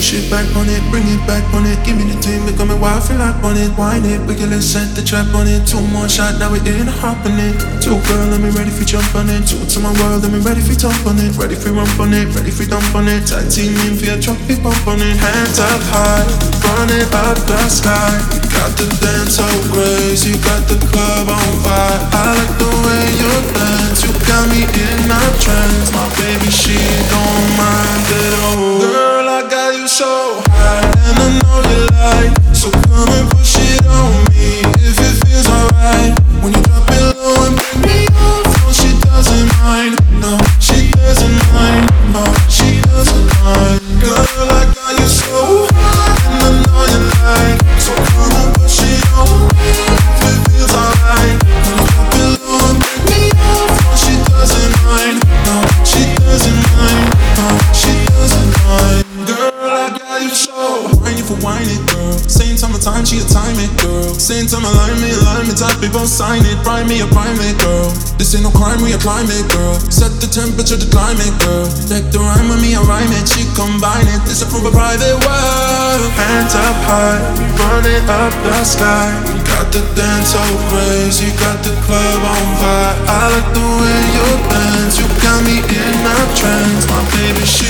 shit back on it, bring it back on it. Give me the team, become me wild, feel like on it. Wine it, we can set the trap on it. Two more shots, now we in a hop on it. Two girl, let me ready for jump on it. Two to my world, let me ready for jump on it. Ready for rump on it, ready for dump on it. Tag team in for your drop it, bump on it. Hands up high, run it up the sky. Got the dance so crazy, got the club on fire. I like the way you dance, you got me in a trance. My baby, she don't mind at all. Girl, I got you so high, and I know you like. So come and push it on me, if it feels alright. When you drop it low and bring me up, no, she doesn't mind. No, she doesn't mind. No, she doesn't mind. Girl, I got you so high, and I know you like. So come and push it on me, if it feels alright. When you drop it low and bring me up, no, she doesn't mind. No, she doesn't mind. No, she doesn't mind. Girl, I got you so whiny for whining, girl. Same time, she a time it, girl. Same time, line me, type it, both sign it. Prime me, a prime it, girl. This ain't no crime, we a climate, girl. Set the temperature, the climate, girl. Deck the rhyme with me, I rhyme it. She combine it, this is from a private world. Hands up high, run it up the sky. Got the dance so crazy, got the club on fire. I like the way you dance, you got me in a trance. My baby, she